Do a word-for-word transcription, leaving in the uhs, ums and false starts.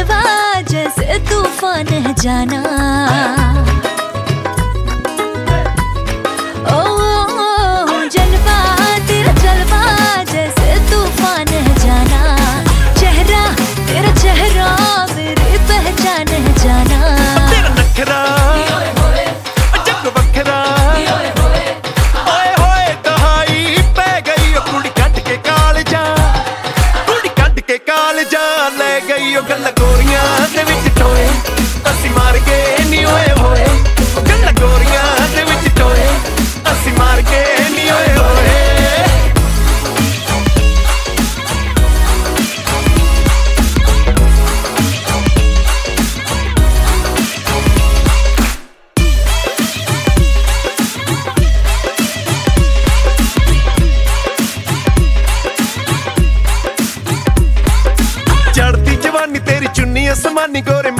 जलवा जैसे तूफान है जाना। ओ, ओ जलवा तेरा जलवा जैसे तूफान है जाना। चेहरा तेरा चेहरा मेरी पहचान है जाना। तेरा नखरा जग बखरा, ओए होए दहाई पै गई ओ कुड़ी कट के कालजा, कुड़ी कट के कालजा ले गई ओ गल्ला गोरियां दे विच टोए, असी मार के नी होए होए गल्ला गोरियां दे विच टोए, असी मार के नी होए होए। चढ़ती जवानी तेरी चुन्नी असमानी गोरे